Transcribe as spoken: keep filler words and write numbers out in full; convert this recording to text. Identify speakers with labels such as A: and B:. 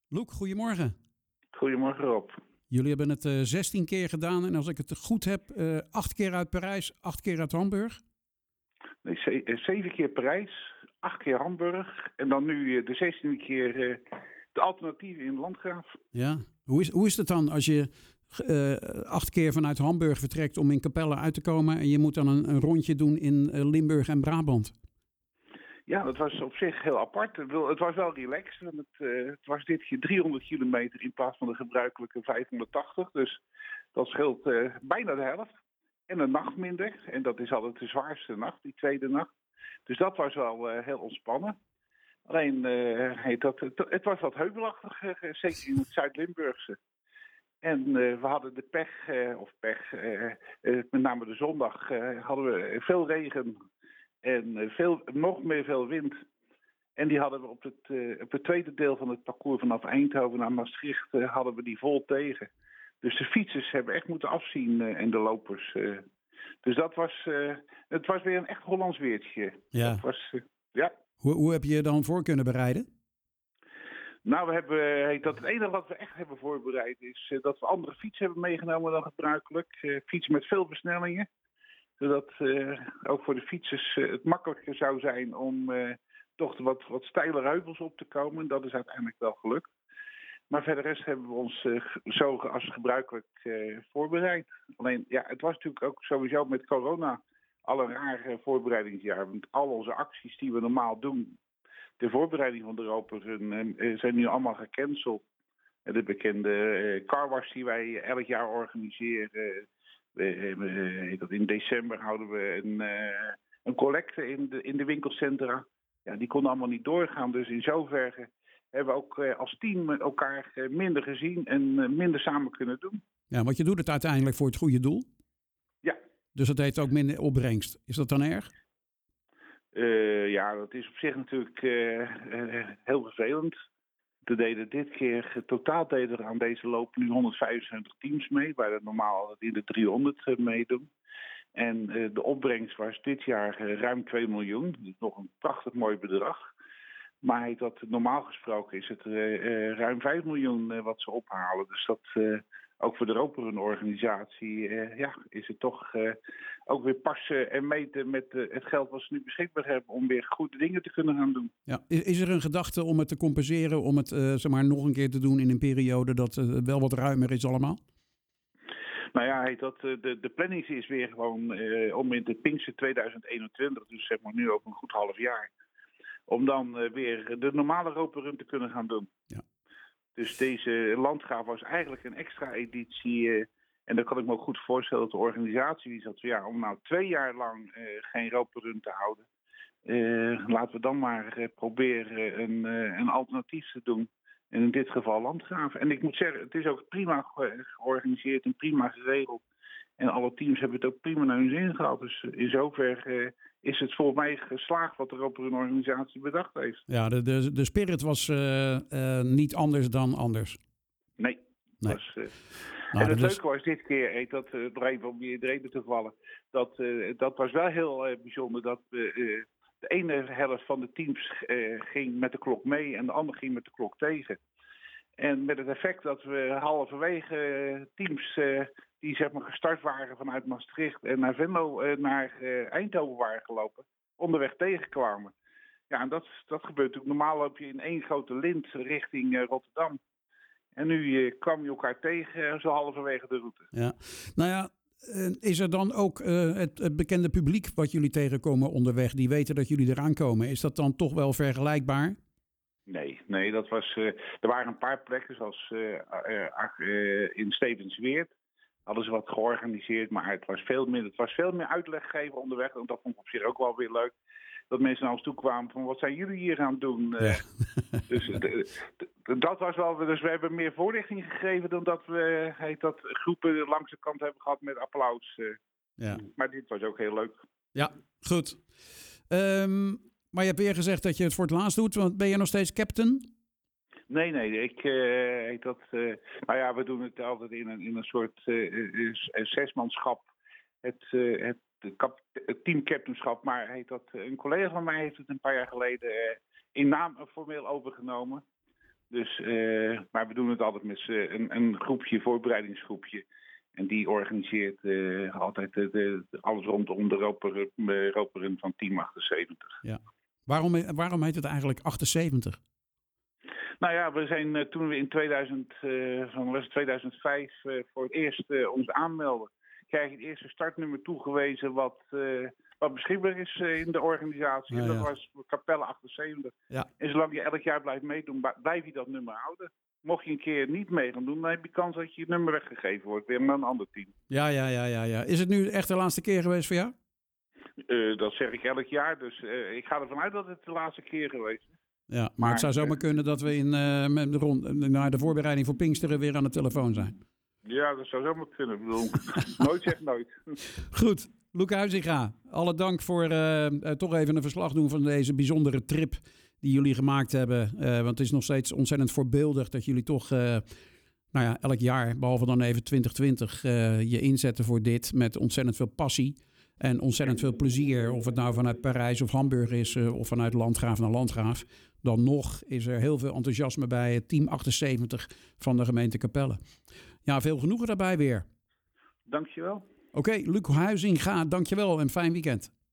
A: Loek, goedemorgen.
B: Goedemorgen Rob.
A: Jullie hebben het uh, zestien keer gedaan en als ik het goed heb, uh, acht keer uit Parijs, acht keer uit Hamburg.
B: Nee, ze- zeven keer Parijs, acht keer Hamburg en dan nu uh, de zestiende keer uh, de alternatieven in Landgraaf.
A: Ja, hoe is, hoe is het dan als je uh, acht keer vanuit Hamburg vertrekt om in Capelle uit te komen en je moet dan een, een rondje doen in uh, Limburg en Brabant?
B: Ja, dat was op zich heel apart. Het was wel relaxed. Want het, uh, het was dit keer driehonderd kilometer in plaats van de gebruikelijke vijfhonderdtachtig. Dus dat scheelt uh, bijna de helft. En een nacht minder. En dat is altijd de zwaarste nacht, die tweede nacht. Dus dat was wel uh, heel ontspannen. Alleen, uh, heet dat, het, het was wat heuvelachtig, uh, zeker in het Zuid-Limburgse. En uh, we hadden de pech, uh, of pech, uh, uh, met name de zondag, uh, hadden we veel regen en veel, nog meer veel wind. En die hadden we op het, uh, op het tweede deel van het parcours vanaf Eindhoven naar Maastricht, uh, hadden we die vol tegen. Dus de fietsers hebben echt moeten afzien uh, en de lopers. Uh. Dus dat was, uh, het was weer een echt Hollands weertje.
A: Ja.
B: Dat was, uh, ja.
A: Hoe, hoe heb je je dan voor kunnen bereiden?
B: Nou, we hebben, dat het enige wat we echt hebben voorbereid is uh, dat we andere fietsen hebben meegenomen dan gebruikelijk. Uh, fietsen met veel versnellingen. Zodat uh, ook voor de fietsers uh, het makkelijker zou zijn om uh, toch wat, wat steile heuvels op te komen. Dat is uiteindelijk wel gelukt. Maar verder rest hebben we ons uh, zo als gebruikelijk uh, voorbereid. Alleen, ja, het was natuurlijk ook sowieso met corona al een raar uh, voorbereidingsjaar. Want al onze acties die we normaal doen, de voorbereiding van de Europa Run, uh, zijn nu allemaal gecanceld. Uh, de bekende uh, carwash die wij elk jaar organiseren. We, we, dat in december houden we een, uh, een collecte in de, in de winkelcentra. Ja, die konden allemaal niet doorgaan. Dus in zoverre hebben we ook uh, als team elkaar uh, minder gezien en uh, minder samen kunnen doen.
A: Ja, want je doet het uiteindelijk voor het goede doel.
B: Ja.
A: Dus dat heeft ook minder opbrengst. Is dat dan erg?
B: Uh, ja, dat is op zich natuurlijk uh, uh, heel vervelend. We deden dit keer, totaal deden er aan deze loop nu honderdvijfenzeventig teams mee, waar er normaal in de driehonderd meedoen. En uh, de opbrengst was dit jaar uh, ruim twee miljoen. Dat is nog een prachtig mooi bedrag. Maar dat, normaal gesproken is het uh, uh, ruim vijf miljoen uh, wat ze ophalen. Dus dat uh, ook voor de Roperun-organisatie uh, ja, is het toch uh, ook weer passen en meten met uh, het geld wat ze nu beschikbaar hebben om weer goede dingen te kunnen gaan doen.
A: Ja. Is er een gedachte om het te compenseren, om het uh, zeg maar nog een keer te doen in een periode dat uh, wel wat ruimer is allemaal?
B: Nou ja, dat, de, de planning is weer gewoon uh, om in de Pinkster tweeduizend eenentwintig, dus zeg maar nu ook een goed half jaar, om dan uh, weer de normale Roperun te kunnen gaan doen.
A: Ja.
B: Dus deze Landgraaf was eigenlijk een extra editie. Uh, en dan kan ik me ook goed voorstellen dat de organisatie die zat, ja, om nou twee jaar lang uh, geen Roperun te houden. Uh, laten we dan maar uh, proberen een, uh, een alternatief te doen. En in dit geval Landgraaf. En ik moet zeggen, het is ook prima ge- georganiseerd en prima geregeld. En alle teams hebben het ook prima naar hun zin gehad. Dus in zover uh, is het volgens mij geslaagd wat er op een organisatie bedacht heeft.
A: Ja, de, de, de spirit was uh, uh, niet anders dan anders.
B: Nee.
A: nee.
B: Was, uh...
A: nou,
B: en het
A: dus...
B: leuke was dit keer, heet dat, uh, nog even om je reden te vallen, dat, uh, dat was wel heel uh, bijzonder dat uh, uh, de ene helft van de teams uh, ging met de klok mee en de andere ging met de klok tegen. En met het effect dat we halverwege uh, teams uh, die zeg maar gestart waren vanuit Maastricht en naar Venlo uh, naar uh, Eindhoven waren gelopen, onderweg tegenkwamen. Ja, en dat, dat gebeurt natuurlijk. Normaal loop je in één grote lint richting uh, Rotterdam. En nu uh, kwam je elkaar tegen uh, zo halverwege de route.
A: Ja, nou ja. Is er dan ook uh, het, het bekende publiek wat jullie tegenkomen onderweg, die weten dat jullie eraan komen? Is dat dan toch wel vergelijkbaar?
B: Nee, nee, dat was. Uh, er waren een paar plekken, zoals uh, uh, uh, in Stevensweert. Hadden ze wat georganiseerd, maar het was veel meer, het was veel meer uitleg geven onderweg. En dat vond ik op zich ook wel weer leuk. Dat mensen naar ons toe kwamen van, wat zijn jullie hier aan het doen? Uh, ja. Dus uh, de, de, dat was wel. Dus we hebben meer voorlichting gegeven dan dat we heet dat, groepen langs de kant hebben gehad met applaus. Uh.
A: Ja.
B: Maar dit was ook heel leuk.
A: Ja, goed. Um, maar je hebt weer gezegd dat je het voor het laatst doet. Want ben je nog steeds captain?
B: Nee, nee, ik uh, heet dat. Uh, nou ja, we doen het altijd in een, in een soort uh, uh, zesmanschap. Het, uh, het, kap, het teamcaptainschap. Maar heet dat, een collega van mij heeft het een paar jaar geleden uh, in naam formeel overgenomen. Dus, uh, maar we doen het altijd met uh, een, een groepje, voorbereidingsgroepje. En die organiseert uh, altijd uh, de, alles rondom de roperen, uh, roperen van Team achtenzeventig.
A: Ja. Waarom, waarom heet het eigenlijk achtenzeventig?
B: Nou ja, we zijn uh, toen we in tweeduizend, uh, van was het tweeduizend vijf uh, voor het eerst uh, ons aanmelden, krijg je het eerste startnummer toegewezen wat, uh, wat beschikbaar is uh, in de organisatie. Ja, en dat ja. was Capelle achtenzeventig. Ja. En zolang je elk jaar blijft meedoen, blijf je dat nummer houden. Mocht je een keer niet mee gaan doen, dan heb je kans dat je je nummer weggegeven wordt weer naar een ander team.
A: Ja, ja, ja, ja, ja. Is het nu echt de laatste keer geweest voor jou?
B: Uh, dat zeg ik elk jaar, dus uh, ik ga ervan uit dat het de laatste keer geweest is.
A: Ja, maar, maar het zou zomaar kunnen dat we in, uh, met de rond, naar de voorbereiding voor Pinksteren weer aan de telefoon zijn.
B: Ja, dat zou zomaar kunnen. Ik bedoel, nooit zeg nooit.
A: Goed, Loek Huizinga, alle dank voor uh, uh, toch even een verslag doen van deze bijzondere trip die jullie gemaakt hebben. Uh, want het is nog steeds ontzettend voorbeeldig dat jullie toch uh, nou ja, elk jaar, behalve dan even twintig twintig, uh, je inzetten voor dit met ontzettend veel passie. En ontzettend veel plezier, of het nou vanuit Parijs of Hamburg is, uh, of vanuit Landgraaf naar Landgraaf. Dan nog is er heel veel enthousiasme bij het Team achtenzeventig van de gemeente Capelle. Ja, veel genoegen daarbij weer.
B: Dankjewel.
A: Oké, okay, Luc Huizinga, dankjewel en fijn weekend.